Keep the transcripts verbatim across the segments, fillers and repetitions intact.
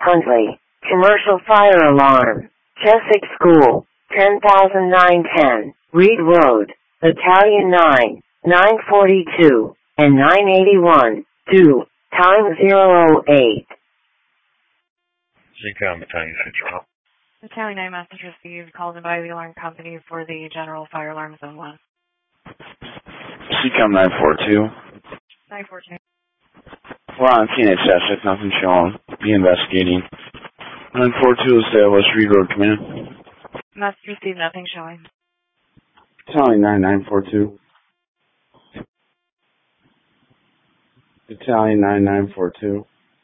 Huntley, commercial fire alarm, Cheswick School, ten thousand nine ten, Reed Road, Battalion nine, nine forty-two, and nine eighty-one, two, time zero oh eight. Seacom Battalion Central. Battalion nine message received, called in by the alarm company for the general fire alarm zone one. Seacom nine four two. nine four two. We're on scene at Cheswick, nothing showing. Be investigating. nine four two established, Reed Road Command. Message received, nothing showing. Battalion nine nine four two. Battalion nine nine four two.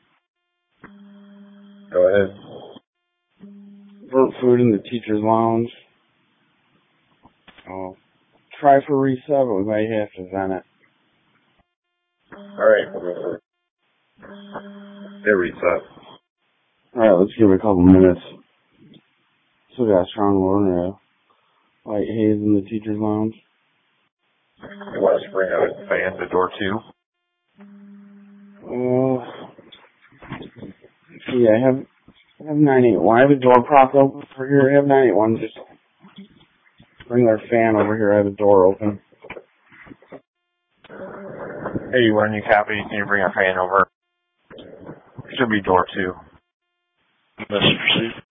Go ahead. Burnt food in the teacher's lounge. Oh. Try for reset, but we might have to send it. Alright. They're reset. Alright, let's give it a couple minutes. Still got a strong odor. Light haze in the teacher's lounge. You want to bring out a fan to door two? Uh, yeah, I have, I have nine eight one. I have a door prop open for here. I have nine eight one. Just bring their fan over here. I have a door open. Hey, when you copy, can you bring a fan over? Should be door two. Message received.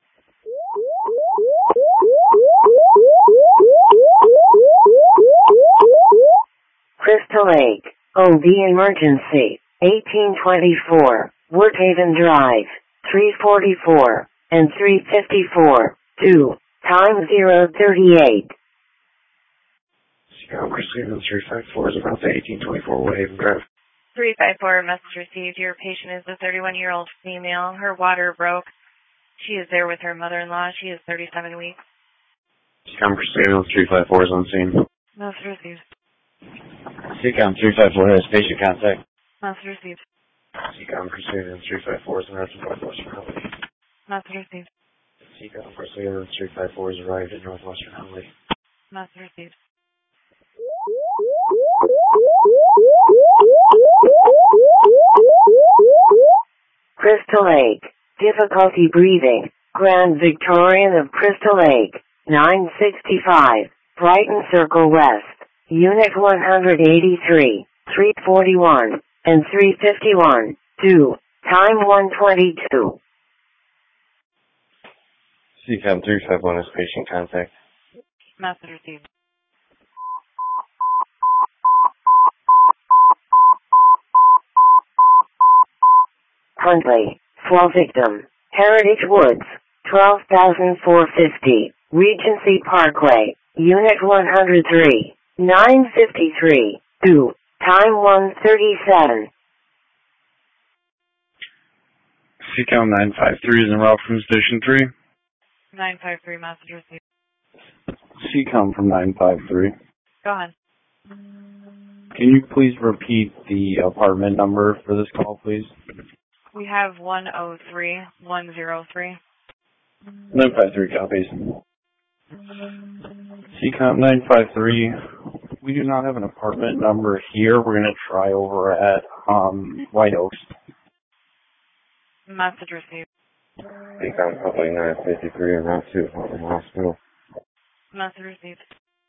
Crystal Lake, O B emergency, eighteen twenty-four, Woodhaven Drive, three forty-four, and three fifty-four, two, time zero thirty-eight. Seacom receiving three five four is about the eighteen twenty-four Woodhaven Drive. three five four, message received. Your patient is a thirty-one-year-old female. Her water broke. She is there with her mother-in-law. She is thirty-seven weeks. Seacom receiving three five four is on scene. Message received. Seacom three five four has patient contact. Message received. Seacom receiving three five four is in Northwestern Huntley. Message received. Seacom receiving three five four is arrived at Northwestern Huntley. Message received. Crystal Lake, difficulty breathing, Grand Victorian of Crystal Lake, nine sixty-five, Brighton Circle West, Unit one eighty-three, three forty-one, and three fifty-one, two, time one twenty-two. Seacom three five one is patient contact. Message received. Huntley, fall victim, Heritage Woods, twelve thousand four hundred fifty, Regency Parkway, Unit one oh three, nine fifty-three, two, time one thirty-seven. Seacom nine five three is en route from Station three. nine five three, message received. Seacom from nine five three. Go ahead. Can you please repeat the apartment number for this call, please? We have one oh three, one oh three. nine five three copies. Seacom nine five three. We do not have an apartment number here. We're going to try over at um, White Oaks. Message received. Seacom Huntley nine fifty-three en route to Huntley Hospital. Message received.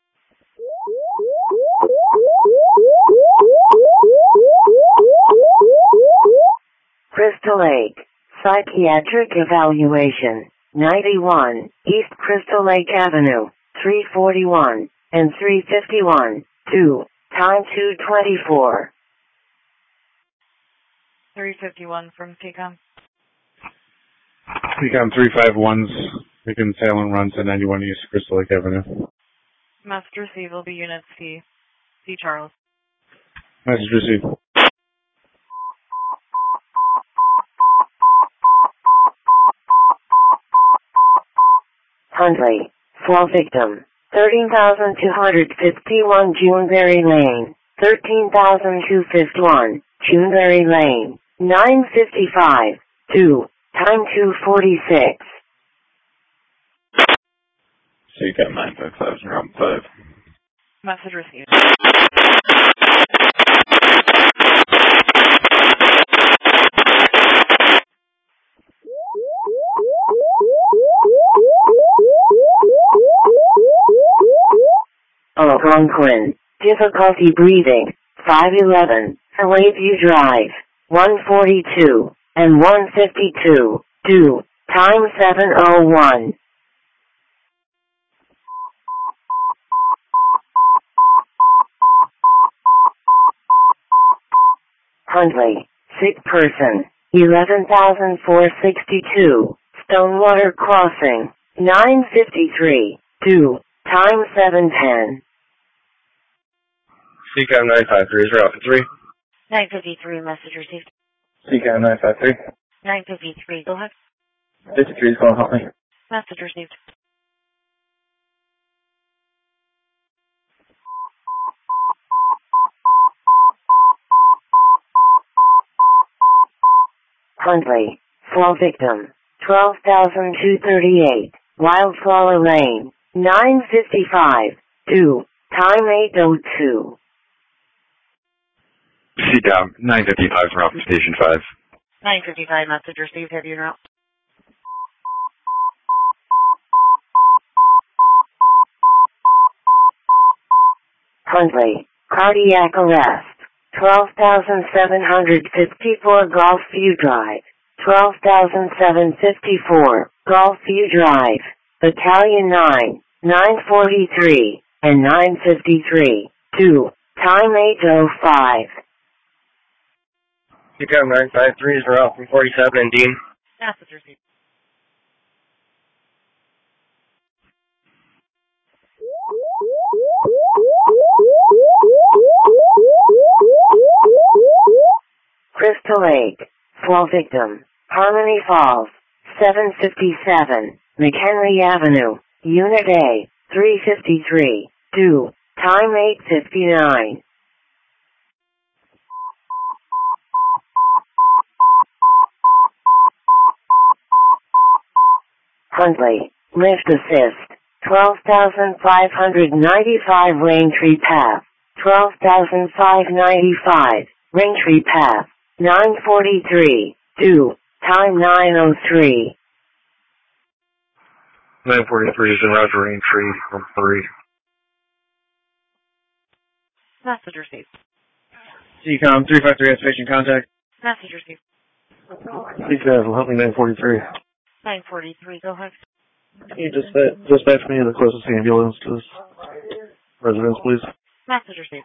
Crystal Lake, psychiatric evaluation, ninety-one, East Crystal Lake Avenue, three forty-one, and three fifty-one, two, time two twenty-four. three fifty-one from Seacom. Seacom three five one's making Salem run to ninety-one East Crystal Lake Avenue. Message received will be Unit C. C. Charles. Message received. Huntley, fall victim, thirteen thousand two hundred fifty-one Juneberry Lane, thirteen thousand two hundred fifty-one, Juneberry Lane, nine fifty-five, two, time two forty-six. Seacom nine five five is round five. Message received. Algonquin. Difficulty breathing. five eleven. Lakeview Drive. one forty-two. And one fifty-two. Do. Time seven oh one. Huntley. Sick person. eleven thousand four hundred sixty-two. Stonewater Crossing. nine fifty-three. Do. Time seven ten. C CAM nine five three is route three. nine fifty-three, message received. C CAM nine five three. nine fifty-three, go ahead. fifty-three is going to help me. Message received. Huntley. Fall victim. twelve thousand two hundred thirty-eight. Wildflower Lane. nine fifty-five. Do. Time eight oh two. C CAM nine fifty-five is route from Station five. nine fifty-five, message received. Have you route? Huntley. Cardiac arrest. twelve thousand seven hundred fifty-four Golfview Drive. twelve thousand seven hundred fifty-four Golfview Drive. Battalion nine. nine forty-three. And nine fifty-three. Do. Time eight oh five. C CAM nine five three is route from forty-seven and Dean. Message received. Crystal Lake. Fall victim. Harmony Falls. seven fifty-seven. McHenry Avenue. Unit A. three fifty-three. Do. Time eight fifty-nine. Huntley. Lift assist. twelve thousand five hundred ninety-five Raintree Path. twelve thousand five hundred ninety-five. Raintree Path. nine forty-three. Do. Time nine oh three. nine forty-three is in route to Raintree from three. Message received. C CAM three five three has patient contact. Message received. C CAM will help me nine forty-three. nine forty-three, go ahead. Can you just dispatch me the closest ambulance to this residence, please? Message received.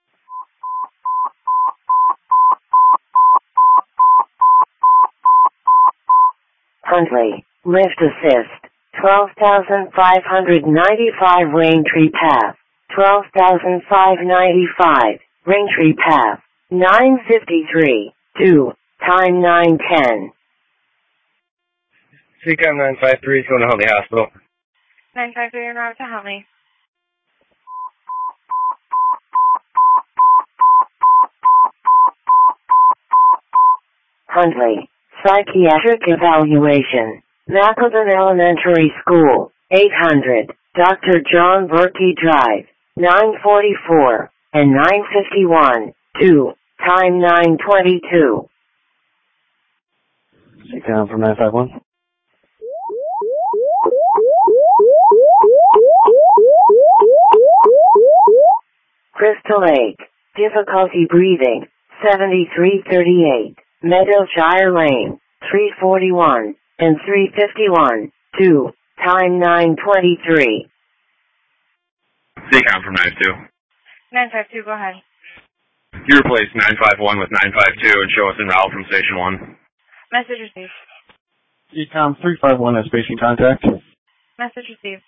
Huntley. Lift assist. twelve thousand five hundred ninety-five Raintree Path. twelve thousand five hundred ninety-five. Raintree Path. nine fifty-three. Do. Time nine ten. C CAM nine five three is going to Huntley Hospital. nine five three en route to Huntley. Huntley. Psychiatric evaluation. Macleton Elementary School. eight hundred. Doctor John Berkey Drive. nine forty-four. And nine fifty-one. Do. Time nine twenty-two. C CAM from nine five one. Crystal Lake. Difficulty breathing. seventy-three thirty-eight. Meadowshire Lane. three forty-one. And three fifty-one. Do. Time nine twenty-three. C CAM from nine two. nine five two, go ahead. You replace nine five one with nine five two and show us en route from Station one. Message received. C CAM three five one has patient contact. Message received.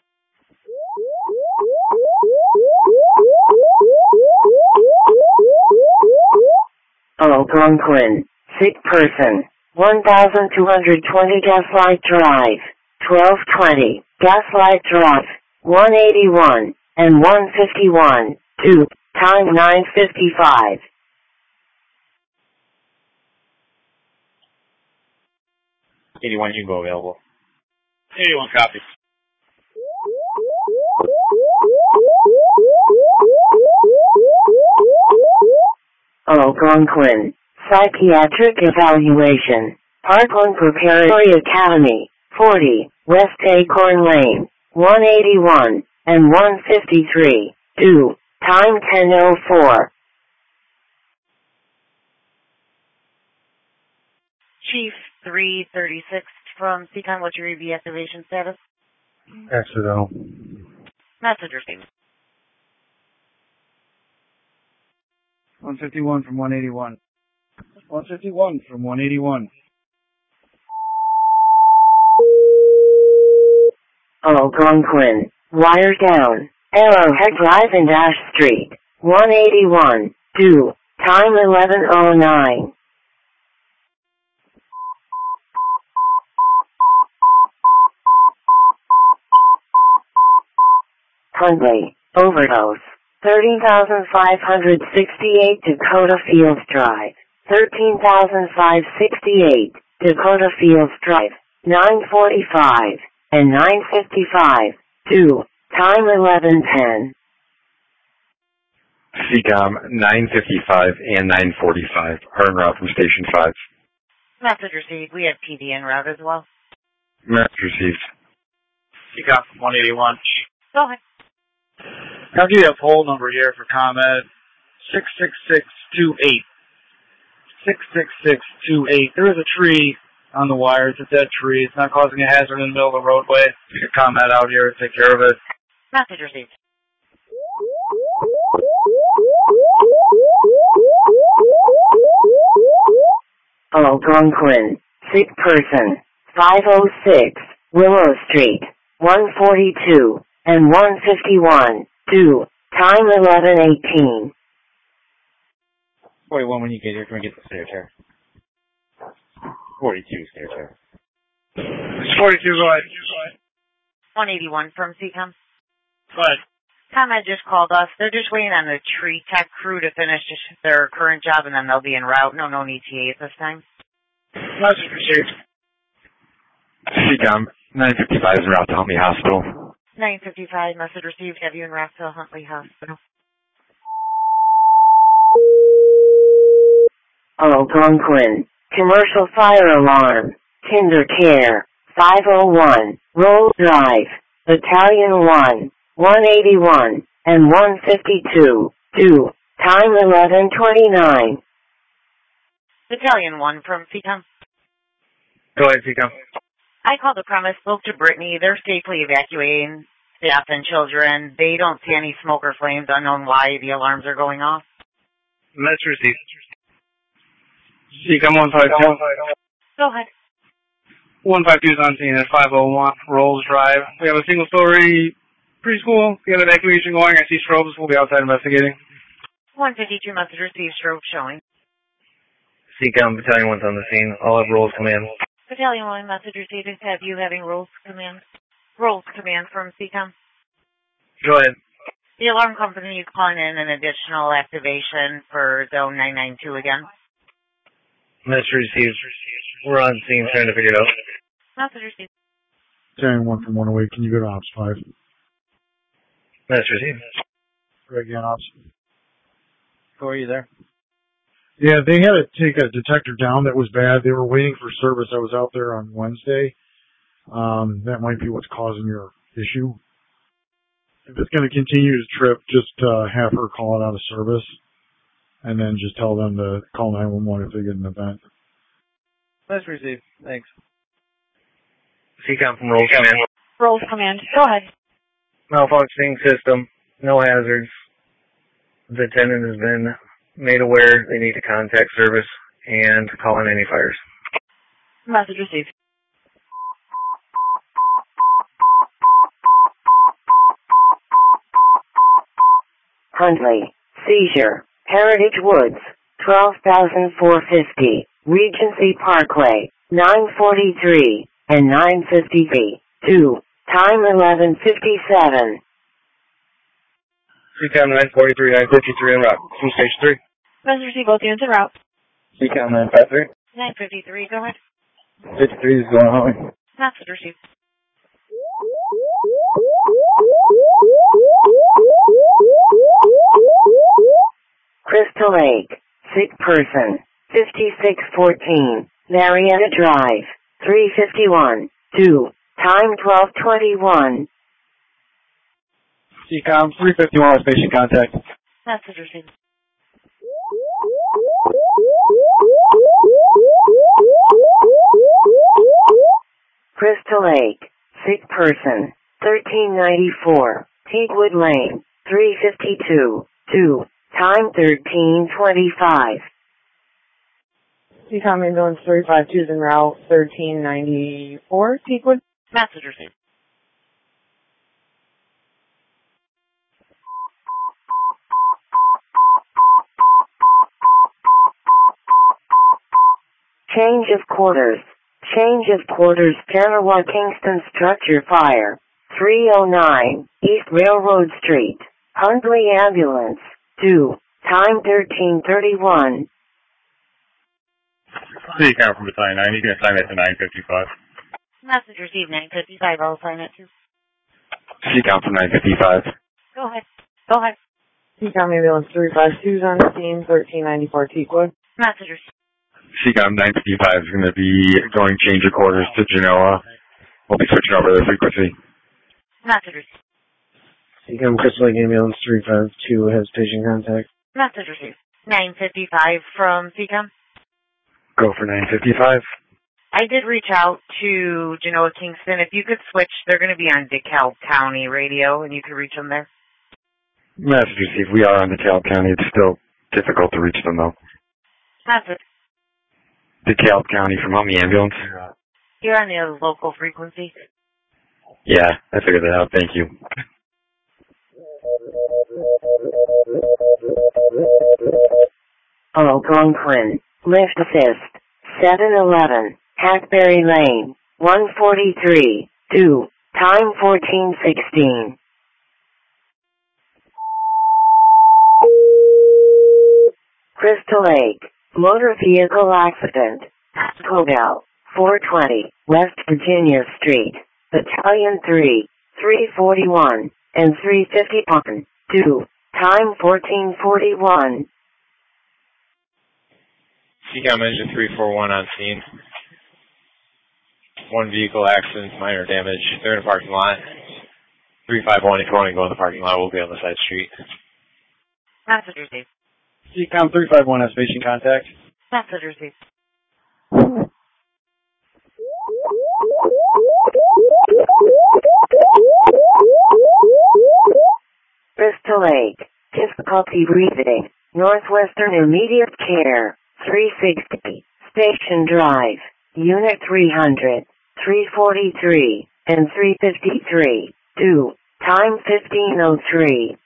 Algonquin. Sick person. one thousand two hundred twenty Gaslight Drive. twelve twenty. Gaslight Drive. one eighty-one. And one fifty-one. Do. Time nine fifty-five. eighty-one, you go available. eighty-one, copy. Algonquin. Psychiatric evaluation. Parkland Preparatory Academy. forty. West Acorn Lane. one eighty-one. And one fifty-three. two. Time ten oh four. Chief three thirty-six from Seacon, what's your reactivation status? Accidental. Message received. one fifty-one from one eighty-one. one fifty-one from one eighty-one. Algonquin. Wire down. Arrowhead Drive and Ash Street. one eighty-one. two. Time eleven oh nine. Huntley. Overdose. thirteen thousand five hundred sixty-eight Dakota Fields Drive. thirteen thousand five hundred sixty-eight Dakota Fields Drive. nine forty-five and nine fifty-five. two. Time eleven ten. Seacom nine fifty-five and nine forty-five are en route from Station five. Message received. We had P D en route as well. Message received. Seacom from one eighty-one. Go ahead. I'll give you a poll number here for comment. six six six two eight. six six six two eight. There is a tree on the wire. It's a dead tree. It's not causing a hazard in the middle of the roadway. You can comment out here and take care of it. Message received. Algonquin. Sick person. five oh six. Willow Street. one forty-two and one fifty-one. two. Time eleven eighteen. forty-one when you get here. Can we get the stair chair? forty-two stair chair. forty-two, go ahead. one eighty-one from Seacom. Go ahead. ComEd just called us. They're just waiting on the tree tech crew to finish their current job, and then they'll be en route. No known E T A at this time. Message received. Seacom nine fifty-five is en route to Huntley Hospital. nine fifty-five, message received. Have you en route to Huntley Hospital? Algonquin. Commercial fire alarm. Kinder Care. five oh one. Roll Drive. Battalion one. one eighty-one and one fifty-two. two. Time eleven twenty-nine. Battalion one from Seacom. Go ahead, Seacom. I called the premise, spoke to Brittany. They're safely evacuating staff and children. They don't see any smoke or flames. Unknown why the alarms are going off. Message received. Seacom one five two. Go ahead. one fifty-two is on scene at five oh one Rolls Drive. We have a single-story preschool. We have evacuation going. I see strobes. We'll be outside investigating. one fifty-two, message received. Strobe showing. Seacom Battalion one's on the scene. All have rolls command. Battalion one, message received. Have you having rolls command? Rolls command from Seacom. Go ahead. The alarm company is calling in an additional activation for zone nine nine two again. Message received. We're on scene trying to figure it out. Message received. Battalion one from one oh eight. Can you go to Ops five? Message received. Right again, Ops. Who are you there? Yeah, they had to take a detector down that was bad. They were waiting for service. I was out there on Wednesday. Um, that might be what's causing your issue. If it's going to continue to trip, just uh, have her call it out of service. And then just tell them to call nine one one if they get an event. Message received. Thanks. Seacom from Rolls Command. Rolls command. Go ahead. Malfunctioning system. No hazards. The tenant has been made aware they need to contact service and call in any fires. Message received. Huntley. Seizure. Heritage Woods. twelve thousand four hundred fifty. Regency Parkway. nine forty-three and nine fifty-three. two. Time eleven fifty-seven. Seacom nine forty-three, nine fifty-three en route. From station three. Message received. Both units en route. Seacom nine fifty-three. nine fifty-three. Go ahead. fifty-three is going home. Message received. Crystal Lake. Sick person. fifty-six fourteen. Marietta Drive. three fifty-one. two. Time twelve twenty-one. C COM three fifty-one has patient contact. Message received. Crystal Lake, sick person, thirteen ninety-four, Teakwood Lane, three fifty-two, two, time thirteen twenty-five. C COM ambulance three five two is en route thirteen ninety-four, Teakwood. Message received. Change of quarters. Change of quarters. Genoa Kingston structure fire. three oh nine, East Railroad Street. Hundley Ambulance. two. Time thirteen thirty-one. C COM from Battalion nine. You can assign that to nine fifty-five. Message received, nine fifty-five. I'll assign it to. C COM from nine fifty-five. Go ahead. Go ahead. C COM ambulance three five two is on scene, thirteen ninety-four, Teakwood. Message received. C COM nine fifty-five is going to be going change of quarters to Genoa. We'll be switching over the frequency. Message received. C COM Crystal Lake ambulance three five two has patient contact. Message received. nine fifty-five from C COM. Go for nine fifty-five. I did reach out to Genoa Kingston. If you could switch, they're going to be on DeKalb County radio, and you could reach them there. Message received. We are on DeKalb County. It's still difficult to reach them, though. Message. DeKalb County from Humvee Ambulance. You're on the local frequency. Yeah, I figured that out. Thank you. Algonquin, lift assist, seven eleven, Hackberry Lane, one forty-three, two, time fourteen sixteen. Crystal Lake, motor vehicle accident, Cobell, four twenty, West Virginia Street, Battalion three, three forty-one, and three fifty-one, two, time fourteen forty-one. C COM engine three four one on scene. One vehicle accident, minor damage. They're in the parking lot. three five one, if you want to go in the parking lot, we'll be on the side street. Message received. C COM three five one has patient contact. Message received. Crystal Lake, difficulty breathing, Northwestern Immediate Care, three sixty, Station Drive, Unit three hundred, three forty-three, and three fifty-three, two, time fifteen oh three.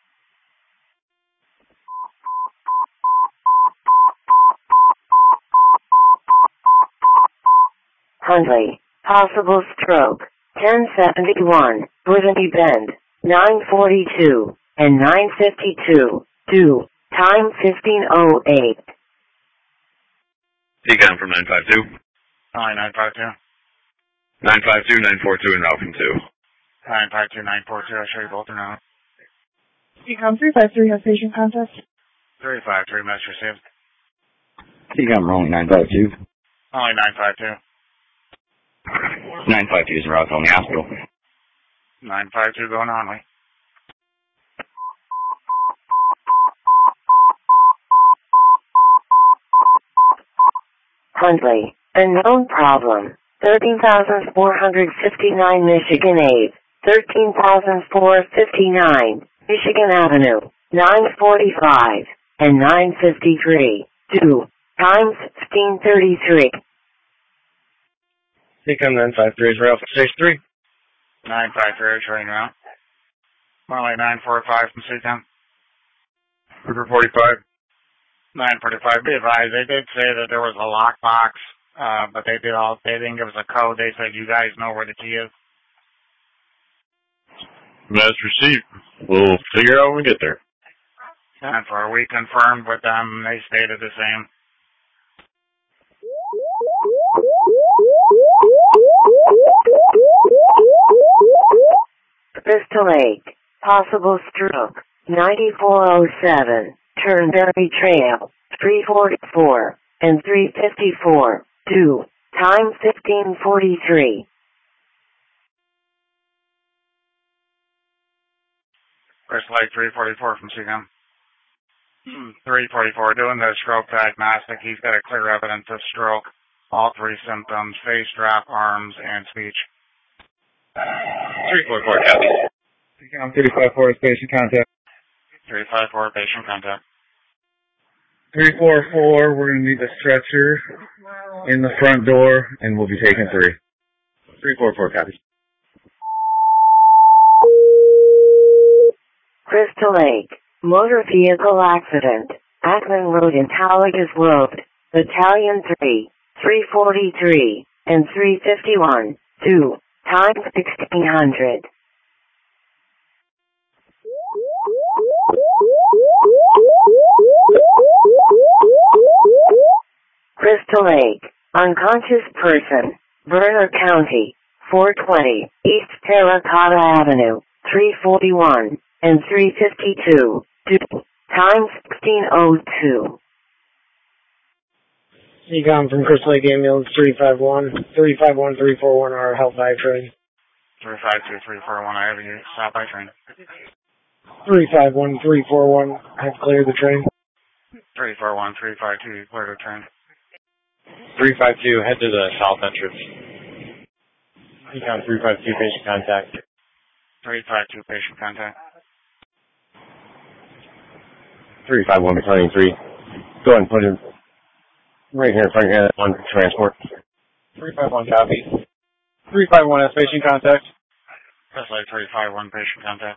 Hundley, possible stroke, ten seventy-one, Brittany Bend, nine forty-two, and nine fifty-two, two, time fifteen oh eight. C COM from nine five two. Hi, nine five two. nine five two, nine four two, and Alpha two. nine five two, nine four two, I'll show you both are now. C COM three five three has patient contact. three five three, message received. C COM rolling nine five two. Only nine five two. nine five two is in route on the hospital. nine five two going on, Lee. Hundley, unknown problem, thirteen thousand four hundred fifty-nine Michigan Ave, thirteen thousand four hundred fifty-nine, Michigan Avenue, nine forty-five, and nine fifty-three, two, time fifteen thirty-three. C COM nine five three is rail for stage three. nine five three is running around. More like nine forty-five from C COM. River forty-five. nine forty-five, be advised, they did say that there was a lockbox, uh, but they did all, they didn't give us a code. They said, you guys know where the key is. That's received. We'll figure it out when we get there. And for we confirmed with them, they stated the same. Crystal Lake, possible stroke, ninety-four oh seven, Turnberry Trail, three forty-four, and three fifty-four, two, time fifteen forty-three. Chris Lake, three forty-four from C COM. three forty-four, doing the stroke diagnostic. He's got a clear evidence of stroke. All three symptoms, face drop, arms, and speech. three forty-four, copy. C COM three five four is patient contact. three five four, patient contact. three four four, we're going to need the stretcher in the front door, and we'll be taking three. three four four, copy. Crystal Lake, motor vehicle accident, Ackman Road and Talagas Road, Battalion three, three forty-three, and three fifty-one, two, time sixteen hundred. Crystal Lake, unconscious person, Berner County, four twenty, East Terracotta Avenue, three forty-one, and three fifty-two, two, time sixteen oh two. C COM from Crystal Lake Ambulance three five one, three five one, three four one are held by train. three five two, three four one, I have you stop by train. three five one, three four one have cleared the train. three four one, three five two, you cleared the train. three five two, head to the south entrance. C COM three five two, patient contact. three five two, patient contact. three five one, battalion three. Go ahead and put him right here in front of you on transport. three five one, copy. three five one has patient contact. That's like three five one, patient contact.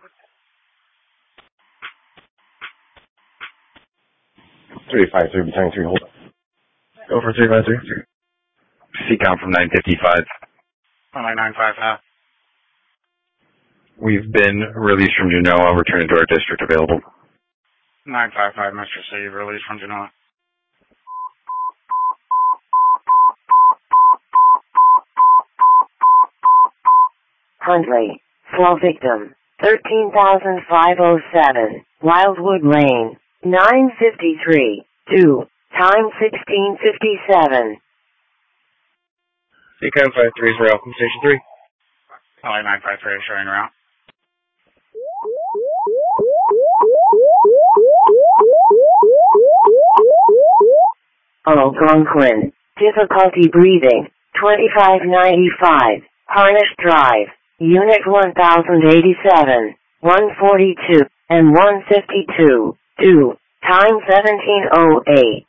three five three, battalion three, hold. Go for three five three. C COM from nine fifty-five. Only nine five five. We've been released from Genoa, returning to our district available. nine five five, Mister C, released from Genoa. Huntley, slow victim, thirteen thousand five oh seven, Wildwood Lane, nine fifty-three, two, time sixteen fifty-seven. C COM five three zero from station three. Only nine five three showing route. Algonquin, difficulty breathing, twenty-five ninety-five, Harnish Drive, Unit one thousand eighty-seven, one forty-two, and one fifty-two, two, time seventeen oh eight.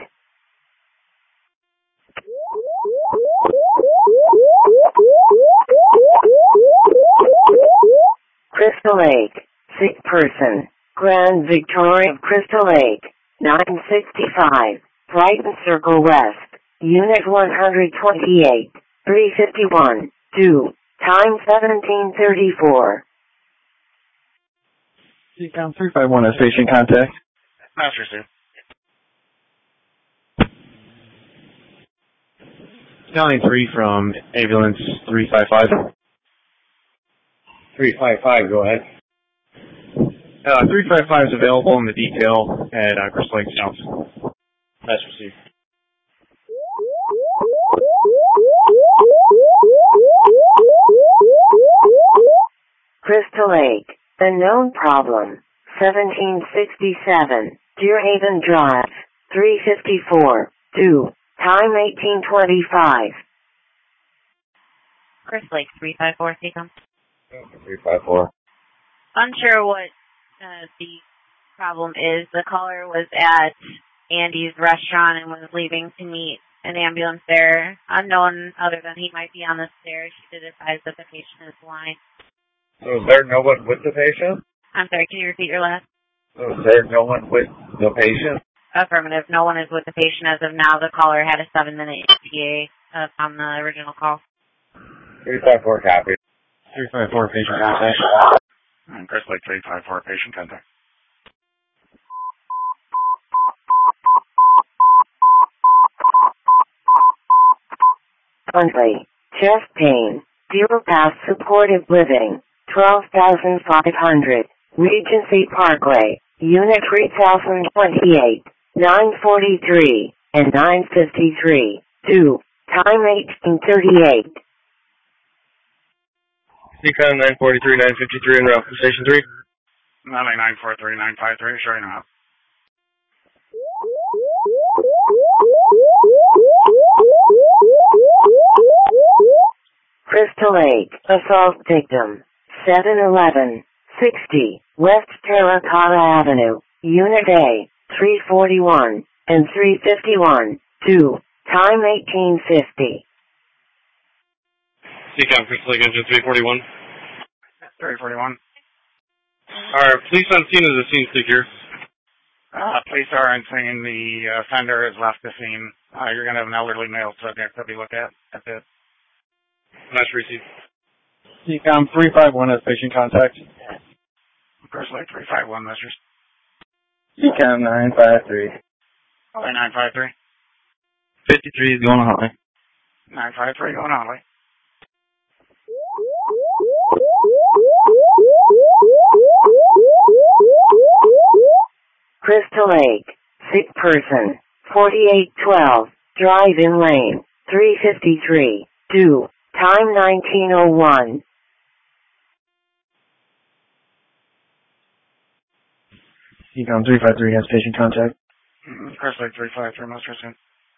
Crystal Lake, sick person, Grand Victoria of Crystal Lake, nine sixty-five, Brighton Circle West, Unit one twenty-eight, three fifty-one, two, time seventeen thirty-four. C COM three five one has patient contact. Master C. Battalion three from ambulance three five five. three five five, go ahead. Uh, three five five is available in the detail at uh, Crystal Lake South. That's received. Crystal Lake, the known problem, seventeen sixty-seven, Deerhaven Drive, three fifty-four, two, time eighteen twenty-five. Crystal Lake, three five four, C COM. three five four. Unsure what uh, the problem is. The caller was at Andy's restaurant and was leaving to meet an ambulance there. Unknown other than he might be on the stairs. She did advise that the patient is blind. So is there no one with the patient? I'm sorry, can you repeat your last? So is there no one with the patient? Affirmative. No one is with the patient as of now. The caller had a seven-minute E T A uh, on the original call. three five four, copy. three five four, patient contact. And Crystal Lake, three five four, patient contact. Huntley, chest pain, Deer Path Supportive Living, twelve thousand five hundred, Regency Parkway, Unit three thousand twenty-eight, nine forty-three, and nine fifty-three, two, time eighteen thirty-eight. C COM nine forty-three, nine fifty-three, en route from station three. L A nine four three nine five three, sure enough. Crystal Lake, assault victim, seven eleven sixty, West Terracotta Avenue, Unit A, three forty-one, and three fifty-one, two, time eighteen fifty. C COM, Crystal Lake, engine three forty-one. three forty-one. Our police on scene is a scene seeker. Uh, police are on scene. The offender has left the scene. Uh, you're going to have an elderly male subject that we look at. That's it. Match received. C COM three five one has patient contact. Crystal Lake three five one, measures. C COM nine five three. L A nine five three. fifty-three is going on Holly. nine five three going on, Holly. Crystal Lake, sick person, forty-eight twelve, drive-in lane, three fifty-three, two, time nineteen oh one. C COM three five three has patient contact. Crystal Lake three five three, most recent.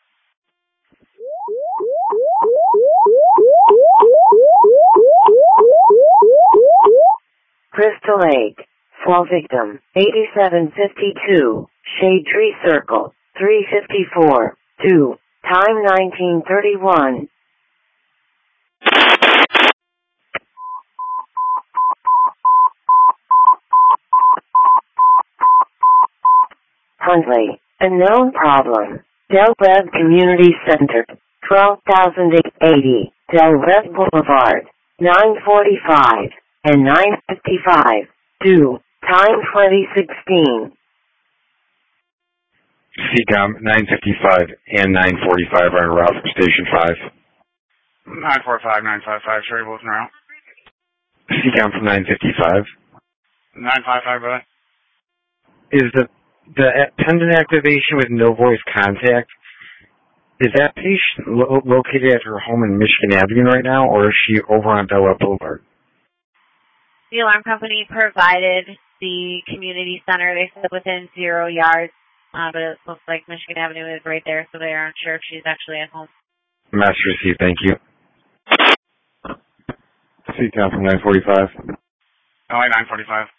Crystal Lake, fall victim, eighty-seven fifty-two, Shade Tree Circle, three fifty-four, two, time nineteen thirty-one. Huntley, a known problem. Del Rev Community Center, twelve thousand eighty, Del Rev Boulevard, nine forty-five, and nine fifty-five, two, time twenty sixteen. C COM nine fifty-five and nine forty-five are en route from Station five. nine four five nine five five, sure, both en route. C COM from nine fifty-five. nine five five, brother. Is the the pendant activation with no voice contact, is that patient lo- located at her home in Michigan Avenue right now, or is she over on Bella Boulevard? The alarm company provided the community center. They said within zero yards, uh, but it looks like Michigan Avenue is right there, so they aren't sure if she's actually at home. Master received, thank you. C COM from nine forty-five. L A nine forty-five.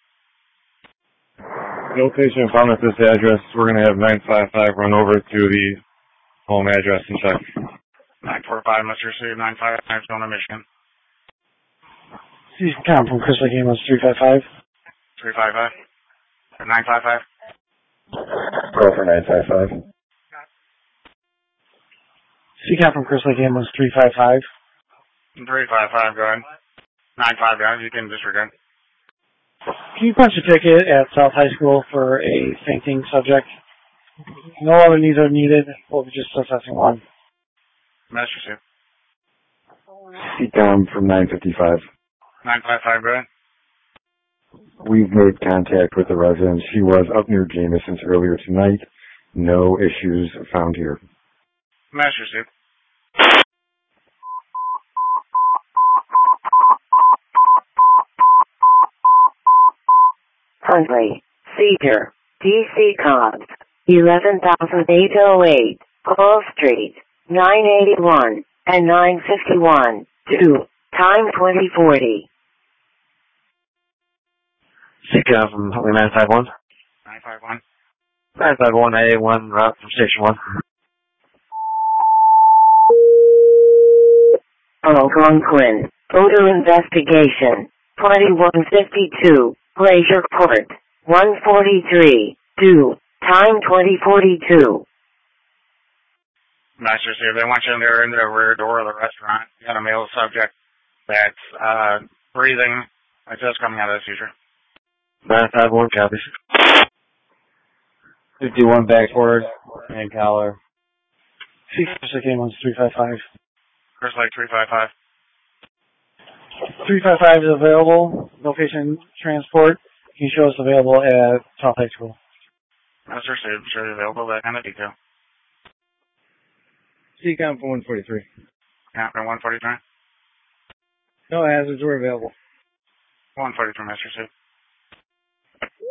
No patient found at this address. We're going to have nine five five run over to the home address and check. nine four five, must receive nine five five, going to Michigan. C COM from Crystal Lake Ambulance three five five. three five five. nine five five. Call for nine five five. C COM from Crystal Lake Ambulance three five five. three five five, go ahead. nine five five, you can disregard. Can you punch a ticket at South High School for a fainting subject? No other needs are needed. We'll be just assessing one. Master Chief. C COM from nine fifty-five. nine five five, go ahead. We've made contact with the resident. She was up near Jameson's earlier tonight. No issues found here. Master Chief. Huntley, Cedar, D C Cobbs, eleven thousand eight oh eight, Cole Street, nine eighty-one, and nine fifty-one, two, time twenty forty. C COM from Huntley nine five one. nine five one. nine five one A one, route from Station one. Algonquin, Odor Investigation, twenty-one fifty-two, Glacier Court, one forty-three, two, time twenty forty-two. Master Chief, they want you in there in the rear door of the restaurant. You got a male subject that's uh, breathing. It's just coming out of the seizure. nine five one copies. fifty-one back forward and collar. C COM Crystal Lake Ambulance three five five. Crystal Lake three five five. three five five is available. Location transport. Can you show us available at South High School? Master Chief, sure you're available, that kind of detail. C COM for one forty-three. Yeah, for one forty-three. No hazards were available. one forty-three, Master Chief.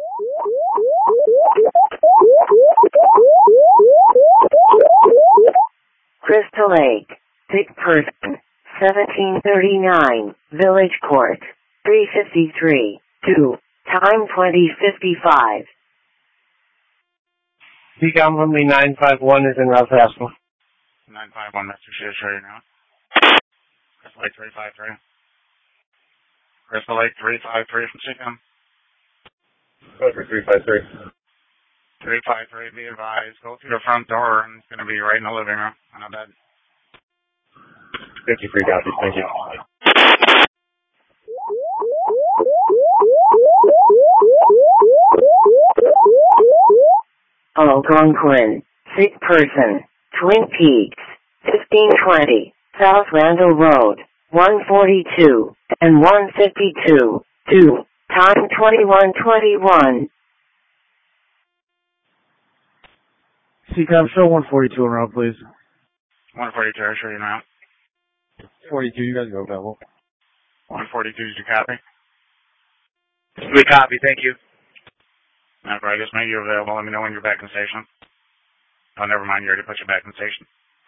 Lake. Sick person. seventeen thirty-nine. Village Court. three fifty-three. two. Time twenty fifty-five. Decom from the nine five one is in Route Haskell. nine five one, Mister Shea, show you now. Crystal Lake three five three. Crystal Lake three five three from Seacom. Go for three five three. three five three, be advised. Go through the front door and it's going to be right in the living room on a bed. fifty-three copies, thank you. Algonquin. Sick person. Twin Peaks. fifteen twenty. South Randall Road. one forty-two and one fifty-two. two. Time twenty-one twenty-one. Seacom, show one forty-two en route, please. one forty-two, I'll show you now. forty-two, you guys go, Bevel. one forty-two, did you copy? We copy, thank you. After I just made you available, let me know when you're back in station. Oh, never mind, you already put you back in station.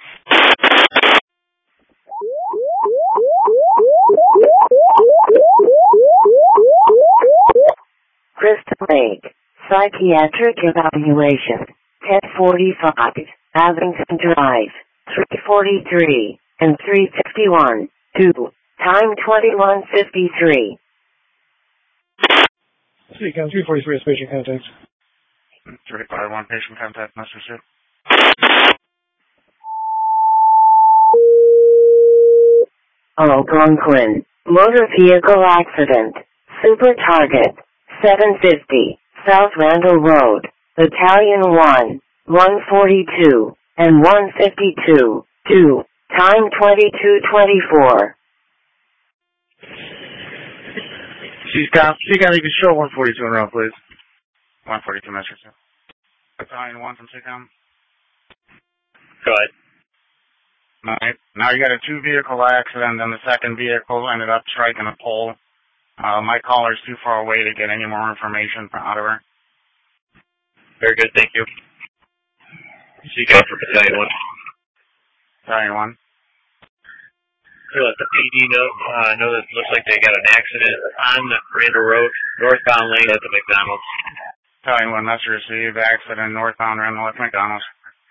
Crystal Lake. Psychiatric evaluation. ten forty-five. Abington Drive. three forty-three and three fifty-one. two. Time twenty-one fifty-three. Seacom, three forty-three is patient contact. three five one, patient contact, Mister Sue. Algonquin. Motor vehicle accident. Super Target. seven fifty. South Randall Road. Battalion one. one forty-two and one fifty-two. two. Time twenty-two twenty-four. Seacom, Seacom, you can show one forty-two en route, please. one forty-two, Mister Sue. Battalion one from Seacom. Go ahead. Alright, now you got a two vehicle accident and the second vehicle ended up striking a pole. Uh, my caller's too far away to get any more information out of her. Very good, thank you. Seacom for Battalion one. Battalion one. We let the P D know, uh, know that it looks like they got an accident on Randall Road, northbound lane at the McDonald's. Battalion one, message received, accident northbound Randall at McDonald's.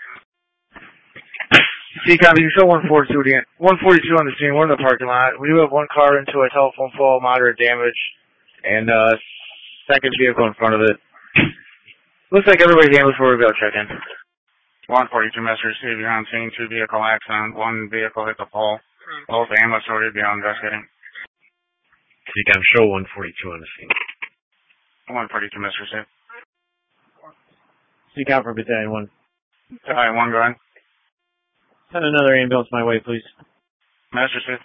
Seacom, you can show one forty-two again. one forty-two on the scene. We're in the parking lot. We do have one car into a telephone pole, moderate damage, and uh, second vehicle in front of it. Looks like everybody's ambulance before we go check in. one forty-two, message received, you're on scene, two vehicle accident, one vehicle hit the pole. Both ambulance ordered beyond investigating. Seacom, show one forty-two on the scene. one forty-two, Mister Received. Seacom for Battalion one. Battalion one, go ahead. Send another ambulance my way, please. Master Received.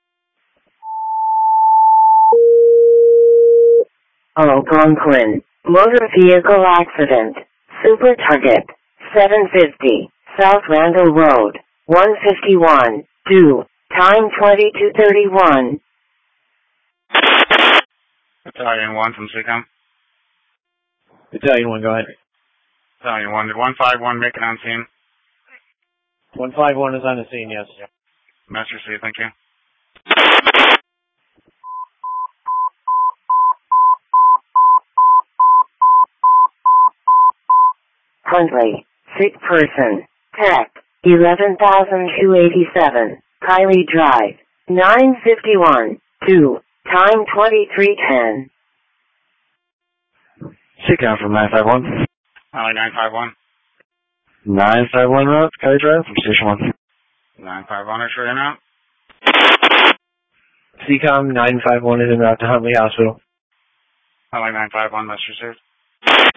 Algonquin. Motor vehicle accident. Super Target. seven fifty. South Randall Road. one fifty-one. two. Time twenty-two thirty-one. Battalion one from Seacom. Battalion one, go ahead. Battalion one, did one five one make it on scene? one five one is on the scene, yes. Master Received, thank you. Huntley. Sick person. Tech. eleven thousand two hundred eighty-seven. Kylie Drive. nine fifty-one. two. Time twenty-three ten. Seacom from nine five one. Highway nine five one. nine five one route, Kylie Drive from Station one. nine five one, are sure now. Seacom nine five one is en route to Huntley Hospital. Highway nine five one, Master Received.